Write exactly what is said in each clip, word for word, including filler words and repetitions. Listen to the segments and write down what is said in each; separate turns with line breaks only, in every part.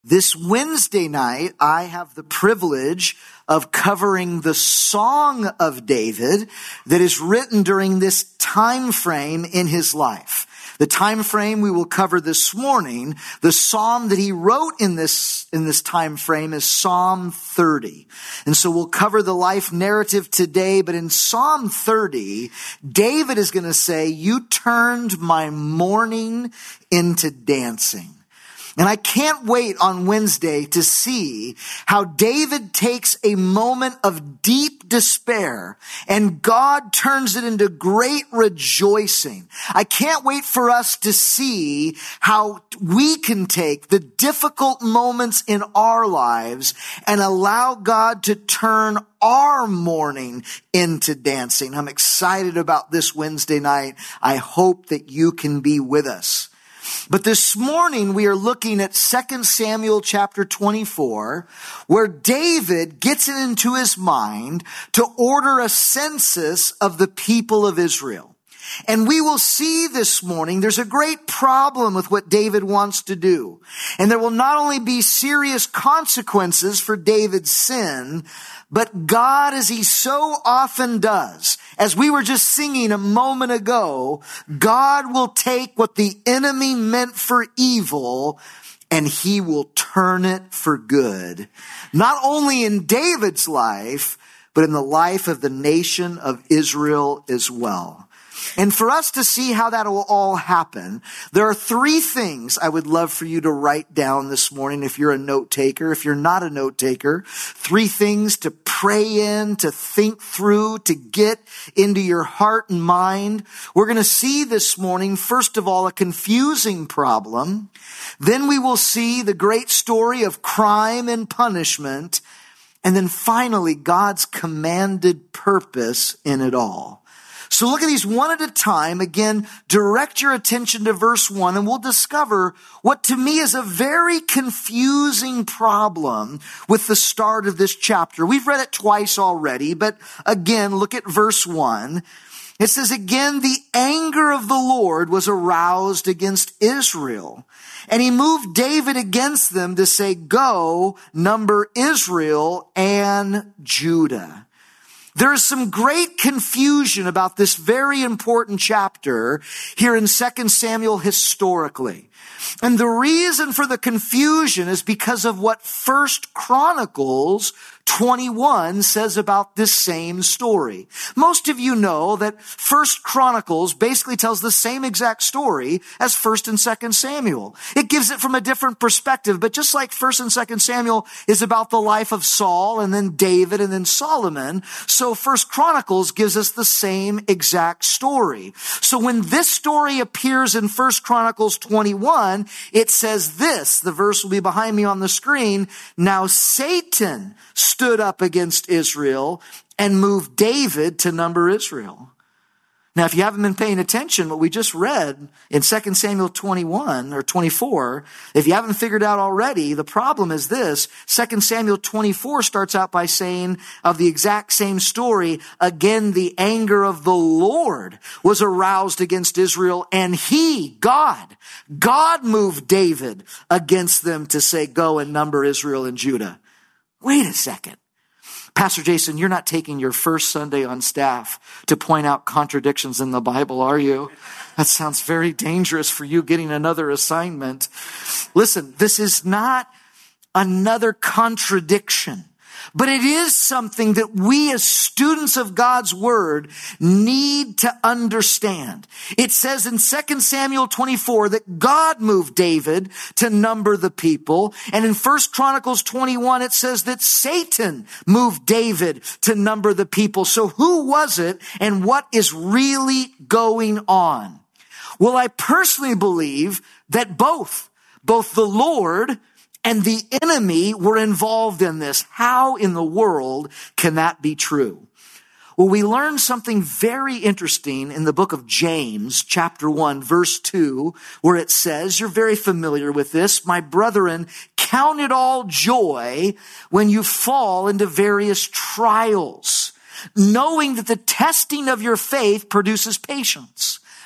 This Wednesday night, I have the privilege of covering the Song of David that is written during this time frame in his life. The time frame we will cover this morning, the psalm that he wrote in this, in this time frame is Psalm thirty. And so we'll cover the life narrative today, but in Psalm thirty, David is going to say, "You turned my mourning into dancing." And I can't wait on Wednesday to see how David takes a moment of deep despair and God turns it into great rejoicing. I can't wait for us to see how we can take the difficult moments in our lives and allow God to turn our mourning into dancing. I'm excited about this Wednesday night. I hope that you can be with us. But this morning we are looking at Second Samuel chapter twenty-four, where David gets it into his mind to order a census of the people of Israel. And we will see this morning there's a great problem with what David wants to do. And there will not only be serious consequences for David's sin, but God, as he so often does, as we were just singing a moment ago, God will take what the enemy meant for evil and he will turn it for good. Not only in David's life, but in the life of the nation of Israel as well. And for us to see how that will all happen, there are three things I would love for you to write down this morning if you're a note taker. If you're not a note taker, three things to pray in, to think through, to get into your heart and mind. We're going to see this morning, first of all, a confusing problem. Then we will see the great story of crime and punishment. And then finally, God's commanded purpose in it all. So look at these one at a time. Again, direct your attention to verse one and we'll discover what to me is a very confusing problem with the start of this chapter. We've read it twice already, but again, look at verse one. It says, "Again, the anger of the Lord was aroused against Israel, and he moved David against them to say, 'Go, number Israel and Judah.'" There is some great confusion about this very important chapter here in Second Samuel historically. And the reason for the confusion is because of what First Chronicles twenty-one says about this same story. Most of you know that First Chronicles basically tells the same exact story as First and Second Samuel. It gives it from a different perspective, but just like First and Second Samuel is about the life of Saul and then David and then Solomon, so First Chronicles gives us the same exact story. So when this story appears in First Chronicles twenty-one, it says this, the verse will be behind me on the screen, "Now Satan stood up against Israel and moved David to number Israel." Now, if you haven't been paying attention, what we just read in Second Samuel twenty-one or twenty-four, if you haven't figured out already, the problem is this. Second Samuel twenty-four starts out by saying of the exact same story, "Again, the anger of the Lord was aroused against Israel, and he, God, God moved David against them to say, 'Go and number Israel and Judah.'" Wait a second. Pastor Jason, you're not taking your first Sunday on staff to point out contradictions in the Bible, are you? That sounds very dangerous for you getting another assignment. Listen, this is not another contradiction. But it is something that we as students of God's word need to understand. It says in Second Samuel twenty-four that God moved David to number the people. And in First Chronicles twenty-one, it says that Satan moved David to number the people. So who was it and what is really going on? Well, I personally believe that both, both the Lord and the enemy were involved in this. How in the world can that be true? Well, we learn something very interesting in the book of James, chapter one, verse two, where it says, you're very familiar with this, "My brethren, count it all joy when you fall into various trials, knowing that the testing of your faith produces patience.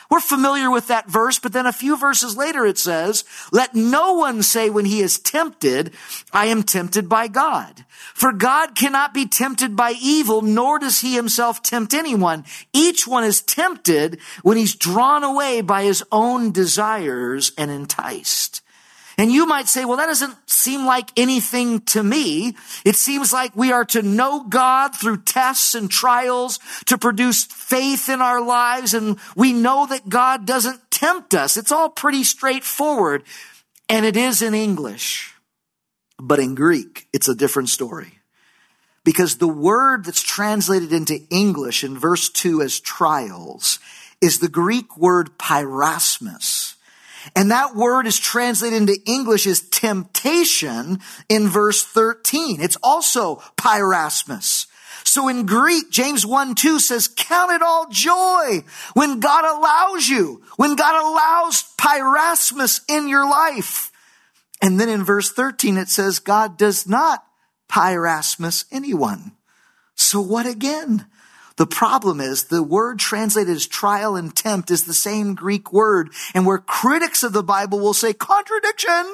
We're familiar with that verse, but then a few verses later it says, let no one say when he is tempted, I am tempted by God. For God cannot be tempted by evil, nor does he himself tempt anyone. Each one is tempted when he's drawn away by his own desires and enticed. And you might say, well, that doesn't seem like anything to me. It seems like we are to know God through tests and trials to produce faith in our lives. And we know that God doesn't tempt us. It's all pretty straightforward. And it is in English. But in Greek, it's a different story. Because the word that's translated into English in verse two as trials is the Greek word pyrasmus. And that word is translated into English as temptation in verse thirteen. It's also pyrasmus. So in Greek, James one two says, count it all joy when God allows you, when God allows pyrasmus in your life. And then in verse thirteen, it says, God does not pyrasmus anyone. So what again? The problem is the word translated as trial and tempt is the same Greek word. And where critics of the Bible will say contradiction,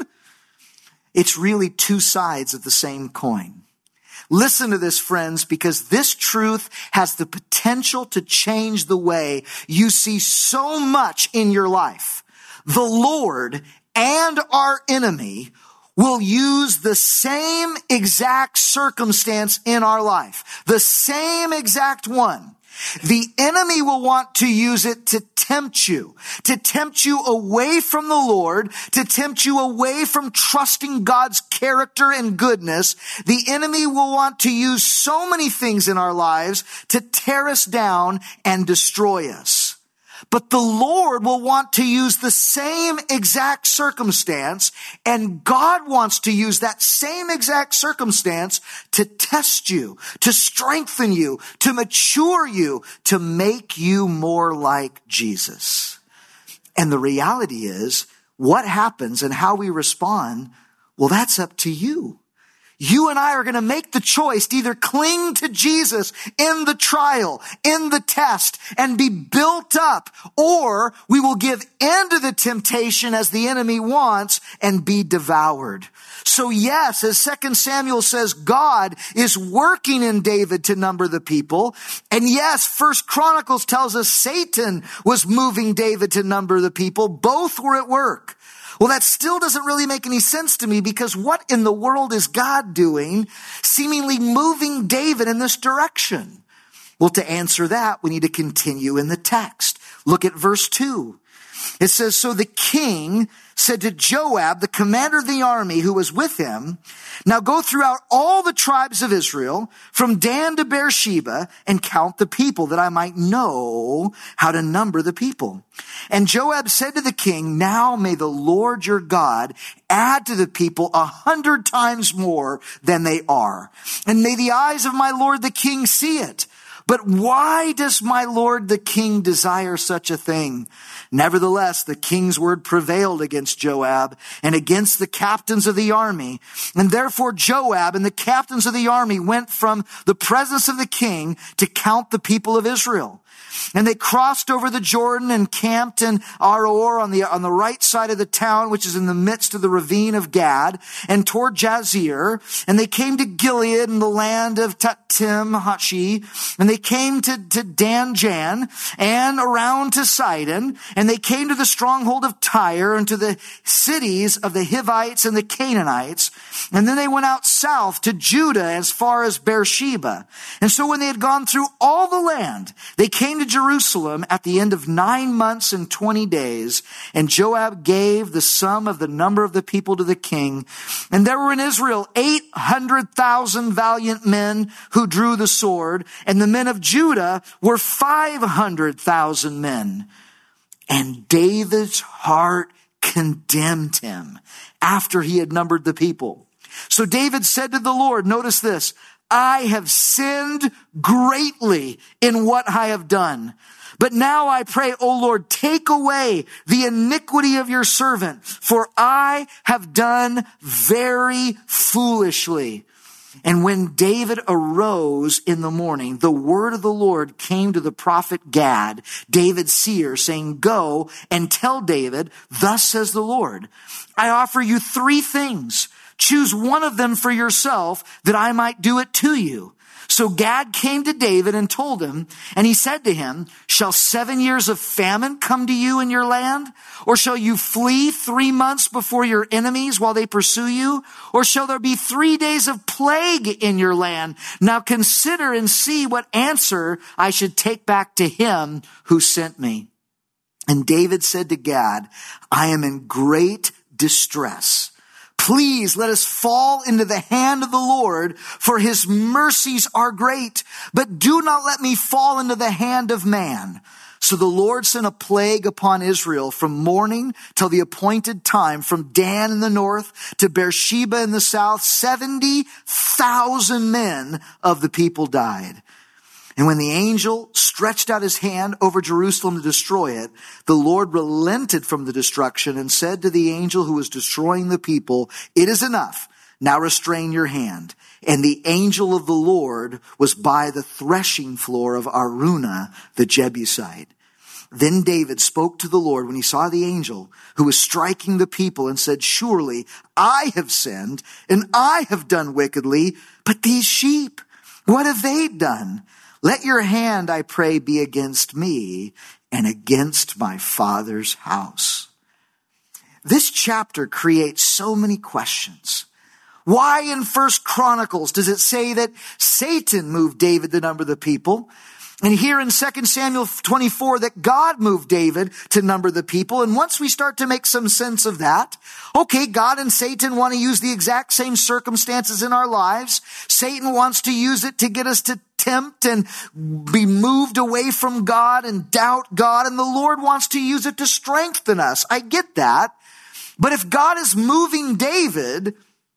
it's really two sides of the same coin. Listen to this, friends, because this truth has the potential to change the way you see so much in your life. The Lord and our enemy will use the same exact circumstance in our life. The same exact one. The enemy will want to use it to tempt you, to tempt you away from the Lord, to tempt you away from trusting God's character and goodness. The enemy will want to use so many things in our lives to tear us down and destroy us. But the Lord will want to use the same exact circumstance, and God wants to use that same exact circumstance to test you, to strengthen you, to mature you, to make you more like Jesus. And the reality is, what happens and how we respond, well, that's up to you. You and I are going to make the choice to either cling to Jesus in the trial, in the test, and be built up, or we will give in to the temptation as the enemy wants and be devoured. So yes, as Second Samuel says, God is working in David to number the people. And yes, First Chronicles tells us Satan was moving David to number the people. Both were at work. Well, that still doesn't really make any sense to me, because what in the world is God doing, seemingly moving David in this direction? Well, to answer that, we need to continue in the text. Look at verse two. It says, so the king said to Joab, the commander of the army who was with him, now go throughout all the tribes of Israel, from Dan to Beersheba, and count the people, that I might know how to number the people. And Joab said to the king, now may the Lord your God add to the people a hundred times more than they are. And may the eyes of my lord the king see it. But why does my lord the king desire such a thing? Nevertheless, the king's word prevailed against Joab and against the captains of the army. And therefore Joab and the captains of the army went from the presence of the king to count the people of Israel. And they crossed over the Jordan and camped in Aroer on the, on the right side of the town, which is in the midst of the ravine of Gad, and toward Jazeer. And they came to Gilead in the land of Tatim Hachi. And they came to, to Dan Jan and around to Sidon. And they came to the stronghold of Tyre and to the cities of the Hivites and the Canaanites. And then they went out south to Judah as far as Beersheba. And so when they had gone through all the land, they came to Jerusalem at the end of nine months and twenty days. And Joab gave the sum of the number of the people to the king. And there were in Israel eight hundred thousand valiant men who drew the sword. And the men of Judah were five hundred thousand men. And David's heart condemned him after he had numbered the people. So David said to the Lord, notice this, I have sinned greatly in what I have done. But now I pray, O Lord, take away the iniquity of your servant, for I have done very foolishly. And when David arose in the morning, the word of the Lord came to the prophet Gad, David's seer, saying, go and tell David, thus says the Lord, I offer you three things. Choose one of them for yourself, that I might do it to you. So Gad came to David and told him, and he said to him, shall seven years of famine come to you in your land? Or shall you flee three months before your enemies while they pursue you? Or shall there be three days of plague in your land? Now consider and see what answer I should take back to him who sent me. And David said to Gad, I am in great distress. Please let us fall into the hand of the Lord, for his mercies are great. But do not let me fall into the hand of man. So the Lord sent a plague upon Israel from morning till the appointed time, from Dan in the north to Beersheba in the south. seventy thousand men of the people died. And when the angel stretched out his hand over Jerusalem to destroy it, the Lord relented from the destruction and said to the angel who was destroying the people, it is enough. Now restrain your hand. And the angel of the Lord was by the threshing floor of Araunah the Jebusite. Then David spoke to the Lord when he saw the angel who was striking the people and said, surely I have sinned and I have done wickedly, but these sheep, what have they done? Let your hand, I pray, be against me and against my father's house. This chapter creates so many questions. Why in First Chronicles does it say that Satan moved David to number the people? And here in Second Samuel twenty-four that God moved David to number the people. And once we start to make some sense of that, okay, God and Satan want to use the exact same circumstances in our lives. Satan wants to use it to get us to tempt and be moved away from God and doubt God. And the Lord wants to use it to strengthen us. I get that. But if God is moving David,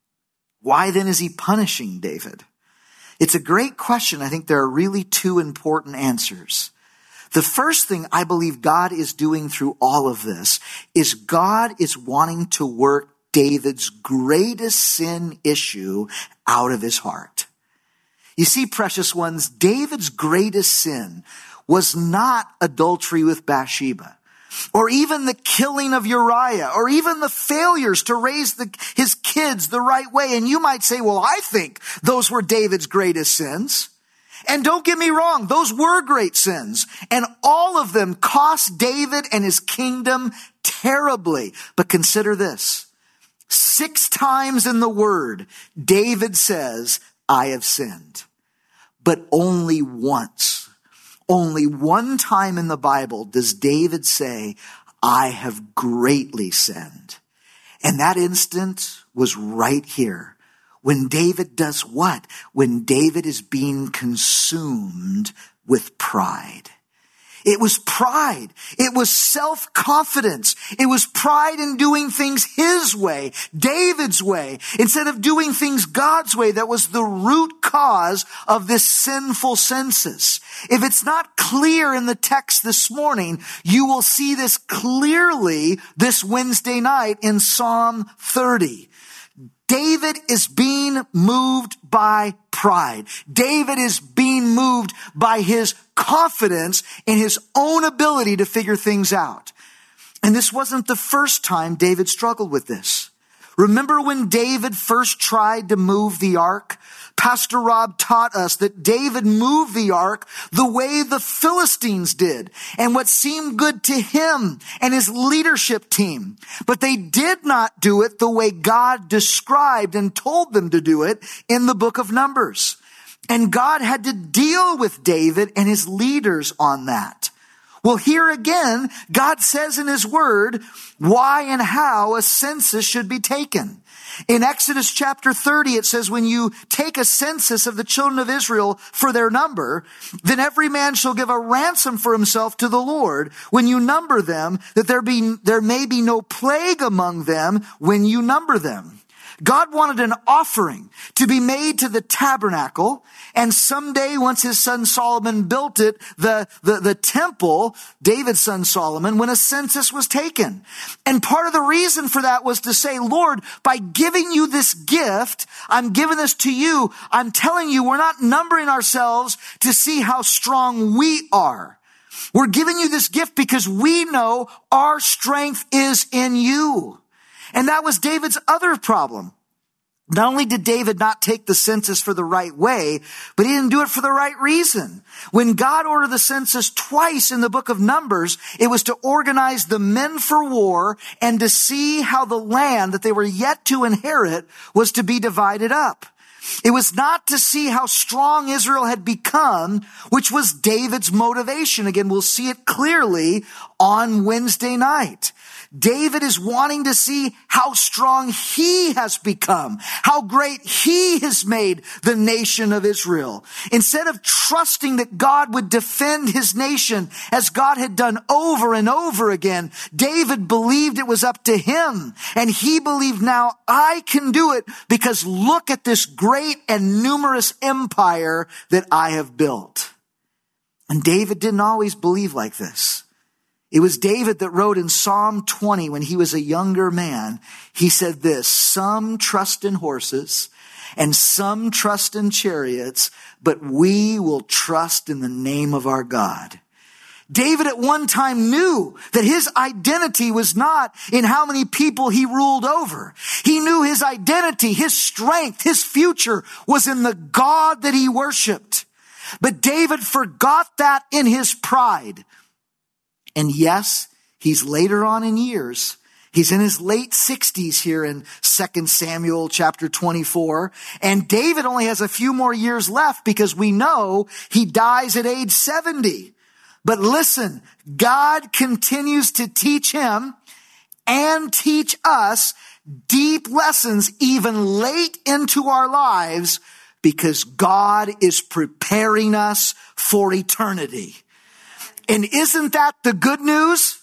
why then is he punishing David? It's a great question. I think there are really two important answers. The first thing I believe God is doing through all of this is God is wanting to work David's greatest sin issue out of his heart. You see, precious ones, David's greatest sin was not adultery with Bathsheba, or even the killing of Uriah, or even the failures to raise the, his kids the right way. And you might say, well, I think those were David's greatest sins. And don't get me wrong, those were great sins. And all of them cost David and his kingdom terribly. But consider this. Six times in the word, David says, I have sinned. But only once. Only one time in the Bible does David say, I have greatly sinned. And that instant was right here. When David does what? When David is being consumed with pride. It was pride. It was self-confidence. It was pride in doing things his way, David's way, instead of doing things God's way. That was the root cause of this sinful census. If it's not clear in the text this morning, you will see this clearly this Wednesday night in Psalm thirty. David is being moved by pride. David is being moved by his confidence in his own ability to figure things out. And this wasn't the first time David struggled with this. Remember when David first tried to move the ark? Pastor Rob taught us that David moved the ark the way the Philistines did and what seemed good to him and his leadership team. But they did not do it the way God described and told them to do it in the book of Numbers. And God had to deal with David and his leaders on that. Well, here again, God says in his word why and how a census should be taken. In Exodus chapter thirty, it says, when you take a census of the children of Israel for their number, then every man shall give a ransom for himself to the Lord when you number them, that there be, there may be no plague among them when you number them. God wanted an offering to be made to the tabernacle. And someday, once his son Solomon built it, the, the, the temple, David's son Solomon, when a census was taken. And part of the reason for that was to say, Lord, by giving you this gift, I'm giving this to you. I'm telling you, we're not numbering ourselves to see how strong we are. We're giving you this gift because we know our strength is in you. And that was David's other problem. Not only did David not take the census for the right way, but he didn't do it for the right reason. When God ordered the census twice in the book of Numbers, it was to organize the men for war and to see how the land that they were yet to inherit was to be divided up. It was not to see how strong Israel had become, which was David's motivation. Again, we'll see it clearly on Wednesday night. David is wanting to see how strong he has become, how great he has made the nation of Israel. Instead of trusting that God would defend his nation as God had done over and over again, David believed it was up to him. And he believed, now I can do it because look at this great and numerous empire that I have built. And David didn't always believe like this. It was David that wrote in Psalm twenty when he was a younger man. He said this, some trust in horses and some trust in chariots, but we will trust in the name of our God. David at one time knew that his identity was not in how many people he ruled over. He knew his identity, his strength, his future was in the God that he worshiped. But David forgot that in his pride. And yes, he's later on in years. He's in his late sixties here in Second Samuel chapter twenty-four. And David only has a few more years left because we know he dies at age seventy. But listen, God continues to teach him and teach us deep lessons even late into our lives because God is preparing us for eternity. And isn't that the good news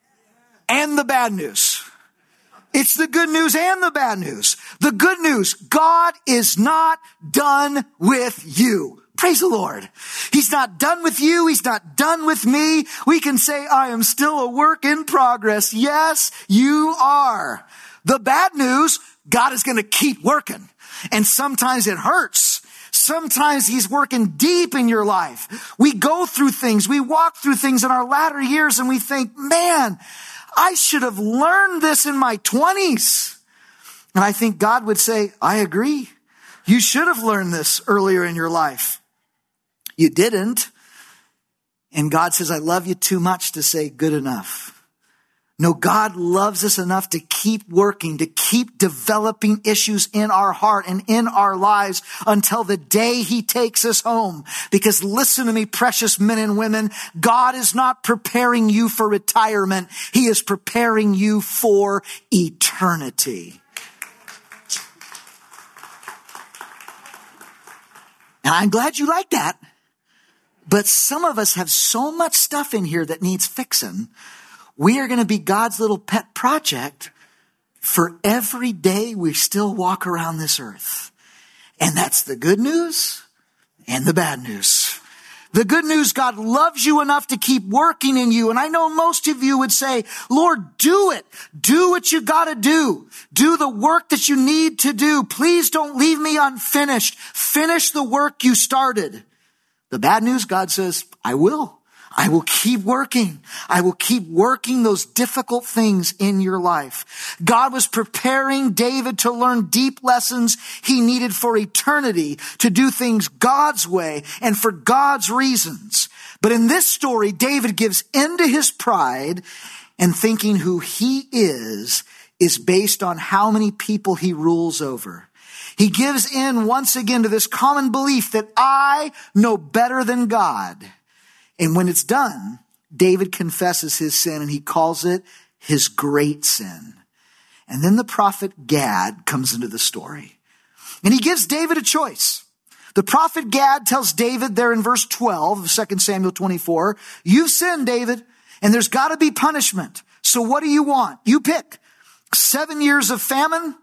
and the bad news? It's the good news and the bad news. The good news, God is not done with you. Praise the Lord. He's not done with you. He's not done with me. We can say, I am still a work in progress. Yes, you are. The bad news, God is going to keep working. And sometimes it hurts. Sometimes he's working deep in your life. We go through things. We walk through things in our latter years and we think, man, I should have learned this in my twenties. And I think God would say, I agree. You should have learned this earlier in your life. You didn't. And God says, I love you too much to say good enough. No, God loves us enough to keep working, to keep developing issues in our heart and in our lives until the day he takes us home. Because listen to me, precious men and women, God is not preparing you for retirement. He is preparing you for eternity. And I'm glad you like that. But some of us have so much stuff in here that needs fixing. We are going to be God's little pet project for every day we still walk around this earth. And that's the good news and the bad news. The good news, God loves you enough to keep working in you. And I know most of you would say, Lord, do it. Do what you got to do. Do the work that you need to do. Please don't leave me unfinished. Finish the work you started. The bad news, God says, I will. I will keep working. I will keep working those difficult things in your life. God was preparing David to learn deep lessons he needed for eternity, to do things God's way and for God's reasons. But in this story, David gives into his pride and thinking who he is is based on how many people he rules over. He gives in once again to this common belief that I know better than God. And when it's done, David confesses his sin and he calls it his great sin. And then the prophet Gad comes into the story and he gives David a choice. The prophet Gad tells David there in verse twelve of Second Samuel twenty-four, you've sinned, David, and there's got to be punishment. So what do you want? You pick seven years of famine,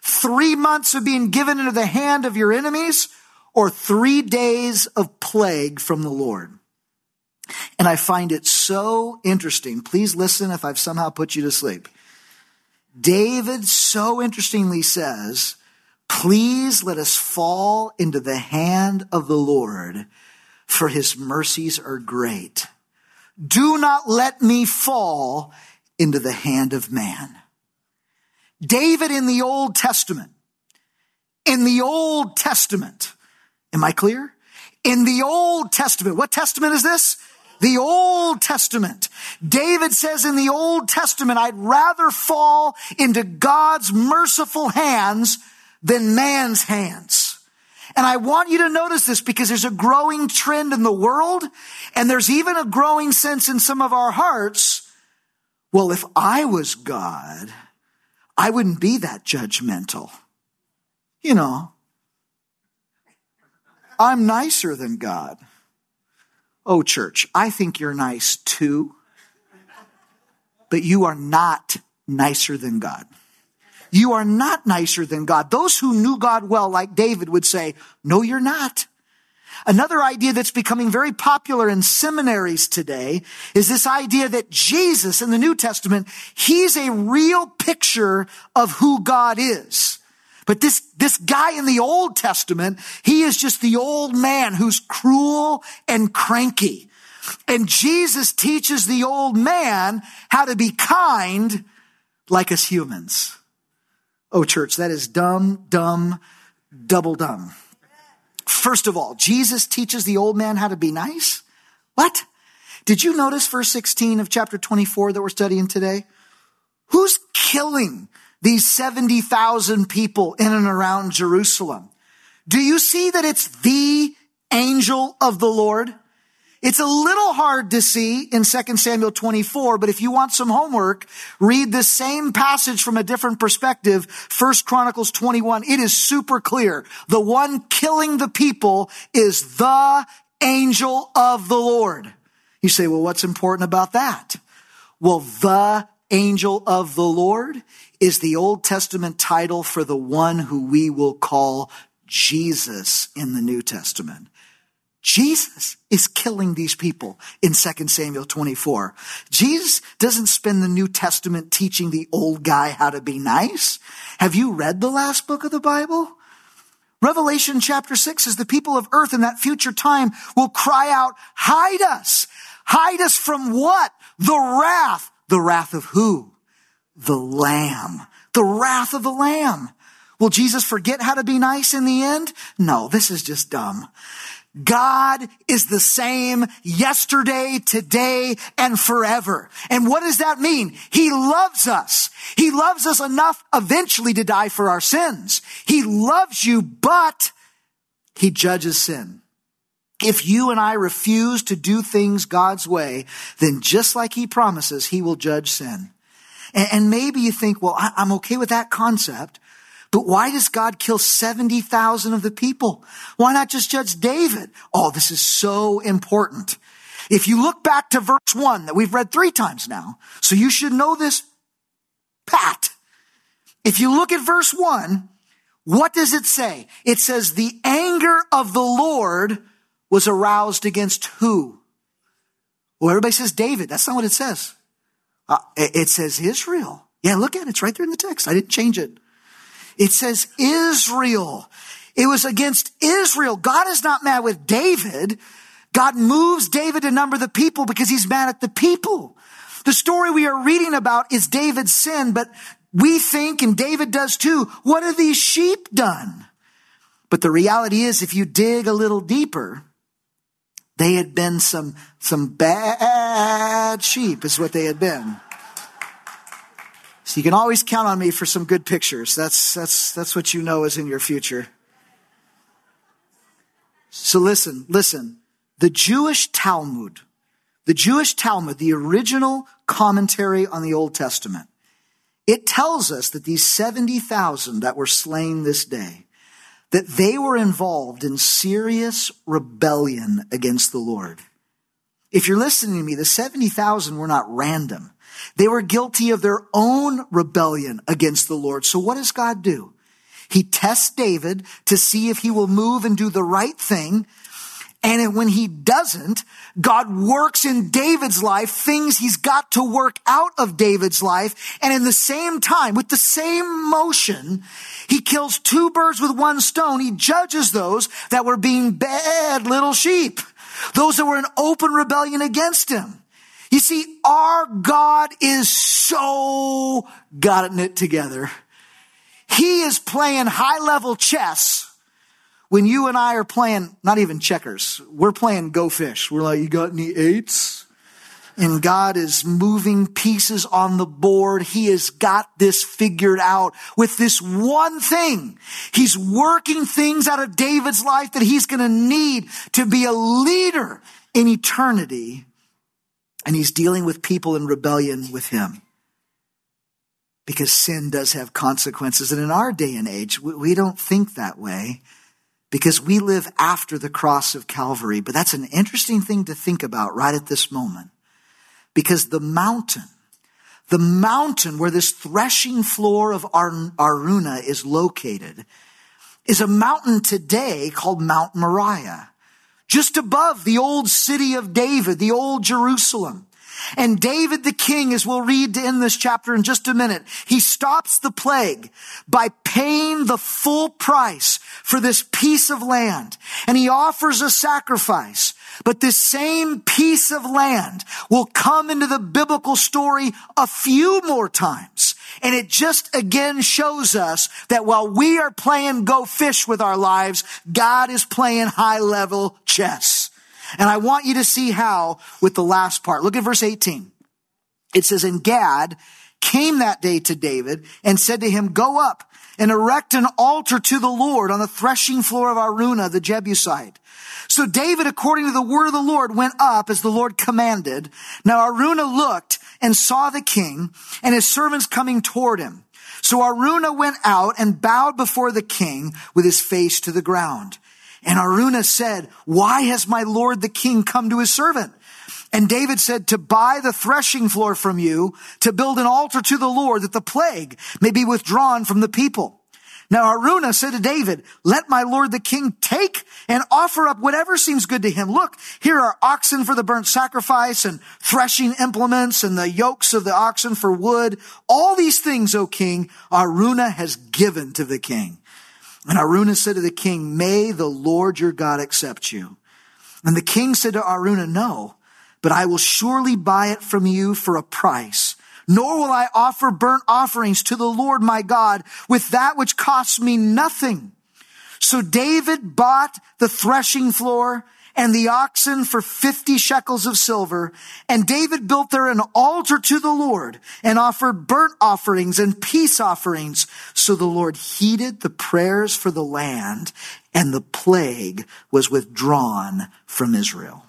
three months of being given into the hand of your enemies, or three days of plague from the Lord? And I find it so interesting. Please listen if I've somehow put you to sleep. David so interestingly says, please let us fall into the hand of the Lord, for his mercies are great. Do not let me fall into the hand of man. David in the Old Testament, in the Old Testament, am I clear? In the Old Testament, what testament is this? The Old Testament. David says in the Old Testament, I'd rather fall into God's merciful hands than man's hands. And I want you to notice this because there's a growing trend in the world, and there's even a growing sense in some of our hearts. Well, if I was God, I wouldn't be that judgmental. You know, I'm nicer than God. Oh, church, I think you're nice too, but you are not nicer than God. You are not nicer than God. Those who knew God well, like David, would say, no, you're not. Another idea that's becoming very popular in seminaries today is this idea that Jesus in the New Testament, he's a real picture of who God is. But this, this guy in the Old Testament, he is just the old man who's cruel and cranky. And Jesus teaches the old man how to be kind like us humans. Oh, church, that is dumb, dumb, double dumb. First of all, Jesus teaches the old man how to be nice. What? Did you notice verse sixteen of chapter twenty-four that we're studying today? Who's killing these seventy thousand people in and around Jerusalem? Do you see that it's the angel of the Lord? It's a little hard to see in Second Samuel twenty-four, but if you want some homework, read the same passage from a different perspective, First Chronicles twenty-one. It is super clear. The one killing the people is the angel of the Lord. You say, well, what's important about that? Well, the angel of the Lord is the Old Testament title for the one who we will call Jesus in the New Testament. Jesus is killing these people in Second Samuel twenty-four. Jesus doesn't spend the New Testament teaching the old guy how to be nice. Have you read the last book of the Bible? Revelation chapter six says the people of earth in that future time will cry out, hide us. Hide us from what? The wrath. The wrath of who? The Lamb. The wrath of the Lamb. Will Jesus forget how to be nice in the end? No, this is just dumb. God is the same yesterday, today, and forever. And what does that mean? He loves us. He loves us enough eventually to die for our sins. He loves you, but he judges sin. If you and I refuse to do things God's way, then just like he promises, he will judge sin. And maybe you think, well, I'm okay with that concept. But why does God kill seventy thousand of the people? Why not just judge David? Oh, this is so important. If you look back to verse one that we've read three times now, so you should know this pat. If you look at verse one, what does it say? It says the anger of the Lord was aroused against who? Well, everybody says David. That's not what it says. Uh, it says Israel. Yeah, look at it. It's right there in the text. I didn't change it. It says Israel. It was against Israel. God is not mad with David. God moves David to number the people because he's mad at the people. The story we are reading about is David's sin, but we think, and David does too, what have these sheep done? But the reality is, if you dig a little deeper, they had been some, some bad sheep is what they had been. So you can always count on me for some good pictures. That's, that's, that's what you know is in your future. So listen, listen. The Jewish Talmud, the Jewish Talmud, the original commentary on the Old Testament, it tells us that these seventy thousand that were slain this day, that they were involved in serious rebellion against the Lord. If you're listening to me, the seventy thousand were not random. They were guilty of their own rebellion against the Lord. So what does God do? He tests David to see if he will move and do the right thing. And when he doesn't, God works in David's life things he's got to work out of David's life. And in the same time, with the same motion, he kills two birds with one stone. He judges those that were being bad little sheep, those that were in open rebellion against him. You see, our God is so gotten it together. He is playing high-level chess when you and I are playing, not even checkers, we're playing Go Fish. We're like, you got any eights? And God is moving pieces on the board. He has got this figured out with this one thing. He's working things out of David's life that he's going to need to be a leader in eternity. And he's dealing with people in rebellion with him. Because sin does have consequences. And in our day and age, we don't think that way. Because we live after the cross of Calvary. But that's an interesting thing to think about right at this moment. Because the mountain, the mountain where this threshing floor of Araunah is located, is a mountain today called Mount Moriah. Just above the old city of David, the old Jerusalem. And David the king, as we'll read in this chapter in just a minute, he stops the plague by paying the full price for this piece of land. And he offers a sacrifice. But this same piece of land will come into the biblical story a few more times. And it just again shows us that while we are playing Go Fish with our lives, God is playing high-level chess. And I want you to see how with the last part. Look at verse eighteen. It says, and Gad came that day to David and said to him, go up and erect an altar to the Lord on the threshing floor of Araunah the Jebusite. So David, according to the word of the Lord, went up as the Lord commanded. Now Araunah looked and saw the king and his servants coming toward him. So Araunah went out and bowed before the king with his face to the ground. And Araunah said, why has my lord the king come to his servant? And David said, to buy the threshing floor from you, to build an altar to the Lord, that the plague may be withdrawn from the people. Now Araunah said to David, let my lord the king take and offer up whatever seems good to him. Look, here are oxen for the burnt sacrifice and threshing implements and the yokes of the oxen for wood. All these things, O king, Araunah has given to the king. And Araunah said to the king, may the Lord your God accept you. And the king said to Araunah, no, but I will surely buy it from you for a price. Nor will I offer burnt offerings to the Lord my God with that which costs me nothing. So David bought the threshing floor and the oxen for fifty shekels of silver. And David built there an altar to the Lord and offered burnt offerings and peace offerings. So the Lord heeded the prayers for the land, and the plague was withdrawn from Israel.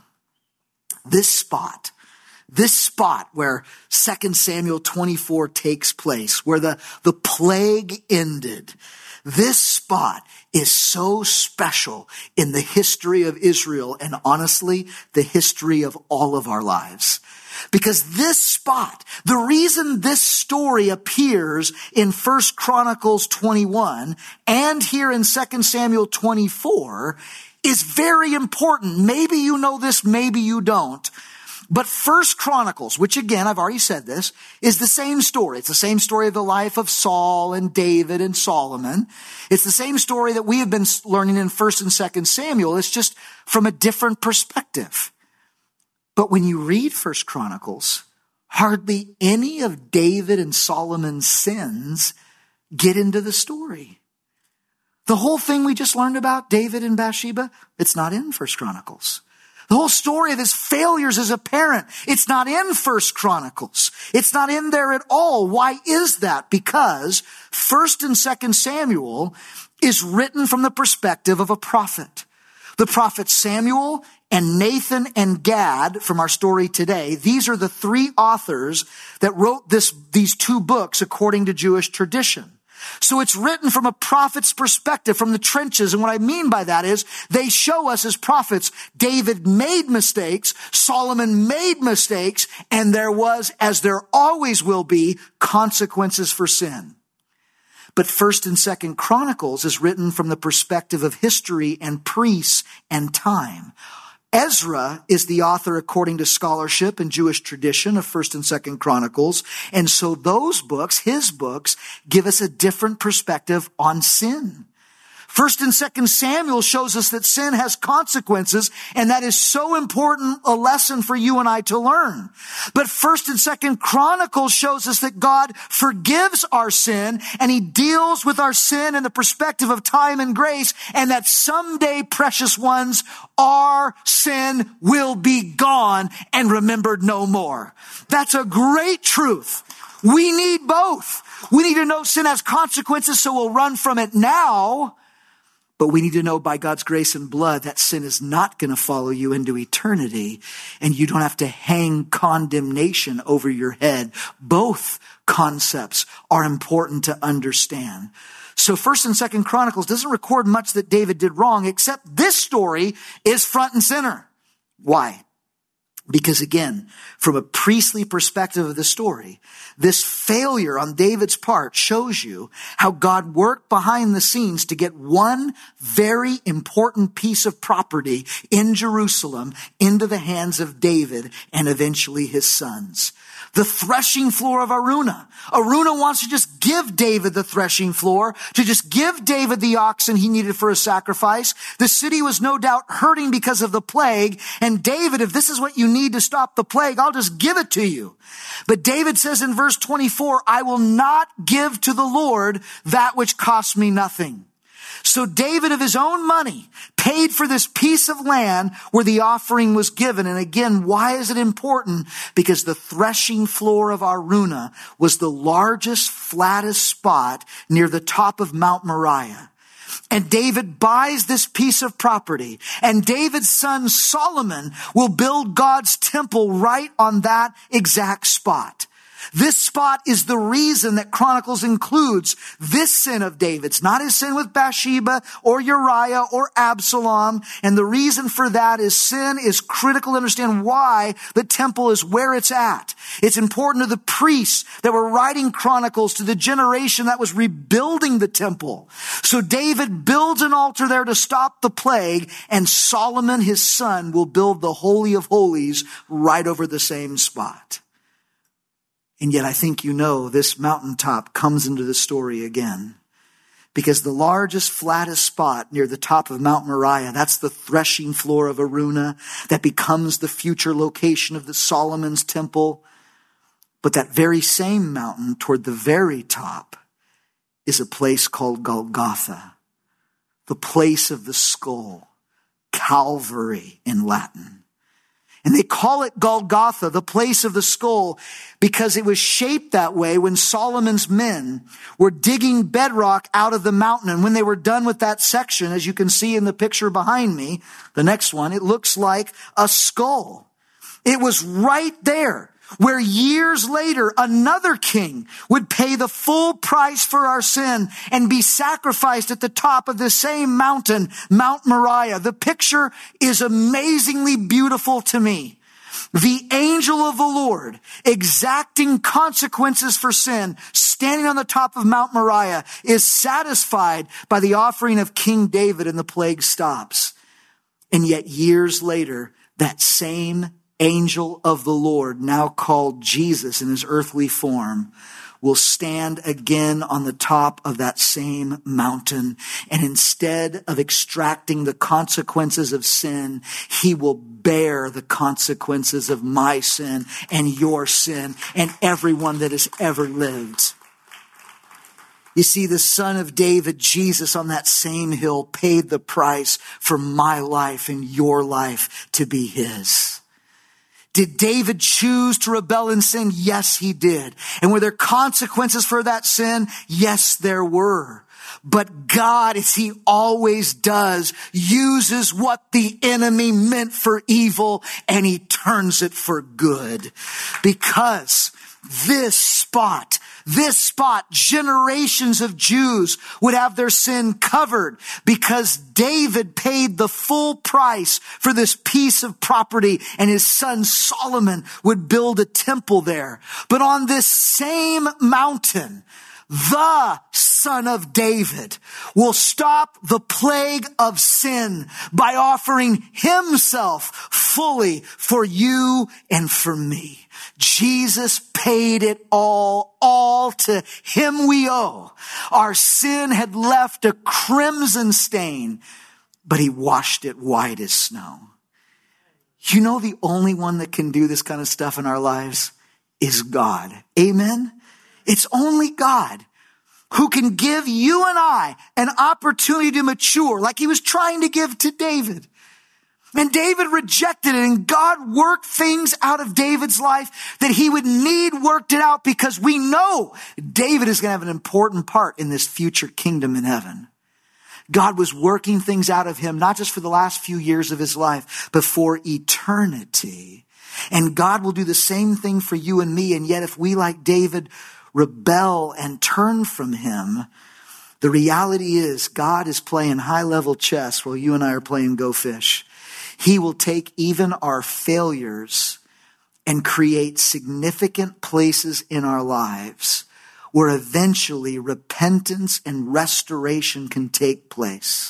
This spot, this spot where Second Samuel twenty-four takes place, where the, the plague ended, this spot is so special in the history of Israel and honestly, the history of all of our lives. Because this spot, the reason this story appears in First Chronicles twenty-one and here in Second Samuel twenty-four is very important. Maybe you know this, maybe you don't. But First Chronicles, which again, I've already said this, is the same story. It's the same story of the life of Saul and David and Solomon. It's the same story that we have been learning in First and Second Samuel. It's just from a different perspective. But when you read First Chronicles, hardly any of David and Solomon's sins get into the story. The whole thing we just learned about David and Bathsheba, it's not in First Chronicles. The whole story of his failures as a parent, it's not in First Chronicles. It's not in there at all. Why is that? Because First and Second Samuel is written from the perspective of a prophet. The prophet Samuel and Nathan and Gad from our story today, these are the three authors that wrote this, these two books according to Jewish tradition. So it's written from a prophet's perspective, from the trenches. And what I mean by that is they show us as prophets, David made mistakes, Solomon made mistakes, and there was, as there always will be, consequences for sin. But First and Second Chronicles is written from the perspective of history and priests and time. Ezra is the author according to scholarship and Jewish tradition of First and Second Chronicles. And so those books, his books, give us a different perspective on sin. First and Second Samuel shows us that sin has consequences, and that is so important a lesson for you and I to learn. But First and Second Chronicles shows us that God forgives our sin, and he deals with our sin in the perspective of time and grace, and that someday, precious ones, our sin will be gone and remembered no more. That's a great truth. We need both. We need to know sin has consequences, so we'll run from it now. But we need to know by God's grace and blood that sin is not going to follow you into eternity, and you don't have to hang condemnation over your head. Both concepts are important to understand. So First and Second Chronicles doesn't record much that David did wrong, except this story is front and center. Why? Because again, from a priestly perspective of the story, this failure on David's part shows you how God worked behind the scenes to get one very important piece of property in Jerusalem into the hands of David and eventually his sons. The threshing floor of Araunah. Araunah wants to just give David the threshing floor, to just give David the oxen he needed for a sacrifice. The city was no doubt hurting because of the plague. And David, if this is what you need to stop the plague, I'll just give it to you. But David says in verse twenty-four, I will not give to the Lord that which costs me nothing. So David of his own money paid for this piece of land where the offering was given. And again, why is it important? Because the threshing floor of Araunah was the largest, flattest spot near the top of Mount Moriah. And David buys this piece of property, and David's son Solomon will build God's temple right on that exact spot. This spot is the reason that Chronicles includes this sin of David's, not his sin with Bathsheba or Uriah or Absalom. And the reason for that is sin is critical to understand why the temple is where it's at. It's important to the priests that were writing Chronicles, to the generation that was rebuilding the temple. So David builds an altar there to stop the plague, and Solomon, his son, will build the Holy of Holies right over the same spot. And yet I think you know this mountaintop comes into the story again, because the largest, flattest spot near the top of Mount Moriah, that's the threshing floor of Araunah that becomes the future location of the Solomon's temple. But that very same mountain toward the very top is a place called Golgotha, the place of the skull, Calvary in Latin. And they call it Golgotha, the place of the skull, because it was shaped that way when Solomon's men were digging bedrock out of the mountain. And when they were done with that section, as you can see in the picture behind me, the next one, it looks like a skull. It was right there where years later another king would pay the full price for our sin and be sacrificed at the top of the same mountain, Mount Moriah. The picture is amazingly beautiful to me. The angel of the Lord, exacting consequences for sin, standing on the top of Mount Moriah, is satisfied by the offering of King David, and the plague stops. And yet years later, that same angel of the Lord, now called Jesus in his earthly form, will stand again on the top of that same mountain. And instead of extracting the consequences of sin, he will bear the consequences of my sin and your sin and everyone that has ever lived. You see, the Son of David, Jesus, on that same hill paid the price for my life and your life to be his. Did David choose to rebel and sin? Yes, he did. And were there consequences for that sin? Yes, there were. But God, as he always does, uses what the enemy meant for evil and he turns it for good. Because this spot, this spot, generations of Jews would have their sin covered because David paid the full price for this piece of property, and his son Solomon would build a temple there. But on this same mountain, the Son of David, will stop the plague of sin by offering himself fully for you and for me. Jesus paid it all, all to him we owe. Our sin had left a crimson stain, but he washed it white as snow. You know, the only one that can do this kind of stuff in our lives is God. Amen? It's only God who can give you and I an opportunity to mature like he was trying to give to David. And David rejected it, and God worked things out of David's life that he would need worked it out, because we know David is going to have an important part in this future kingdom in heaven. God was working things out of him, not just for the last few years of his life, but for eternity. And God will do the same thing for you and me. And yet if we, like David, rebel and turn from him, the reality is God is playing high-level chess while you and I are playing Go Fish. He will take even our failures and create significant places in our lives where eventually repentance and restoration can take place.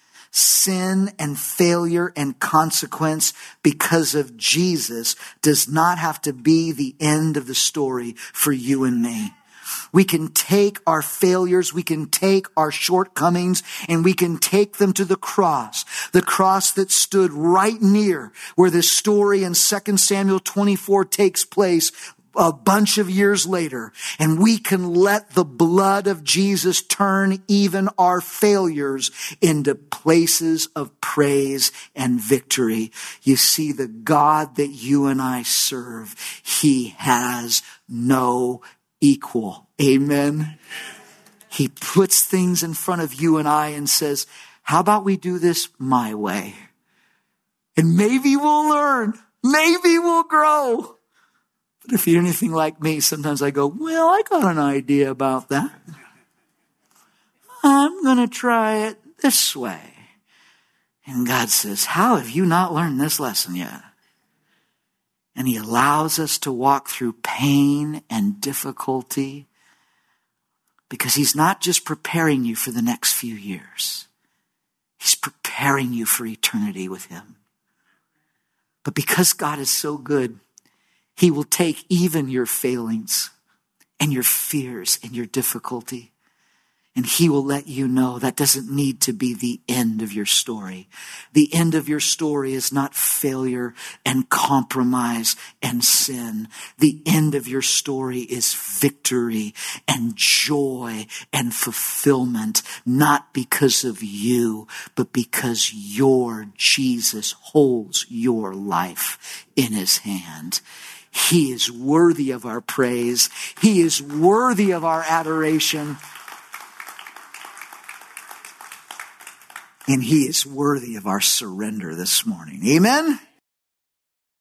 Sin and failure and consequence because of Jesus does not have to be the end of the story for you and me. We can take our failures, we can take our shortcomings, and we can take them to the cross. The cross that stood right near where this story in Second Samuel twenty-four takes place a bunch of years later. And we can let the blood of Jesus turn even our failures into places of praise and victory. You see, the God that you and I serve, he has no equal. Amen. He puts things in front of you and I and says, how about we do this my way? And maybe we'll learn. Maybe we'll grow. But if you're anything like me, sometimes I go, well, I got an idea about that. I'm going to try it this way. And God says, how have you not learned this lesson yet? And he allows us to walk through pain and difficulty because he's not just preparing you for the next few years. He's preparing you for eternity with him. But because God is so good, he will take even your failings and your fears and your difficulty, and he will let you know that doesn't need to be the end of your story. The end of your story is not failure and compromise and sin. The end of your story is victory and joy and fulfillment, not because of you, but because your Jesus holds your life in his hand. He is worthy of our praise. He is worthy of our adoration. And he is worthy of our surrender this morning. Amen?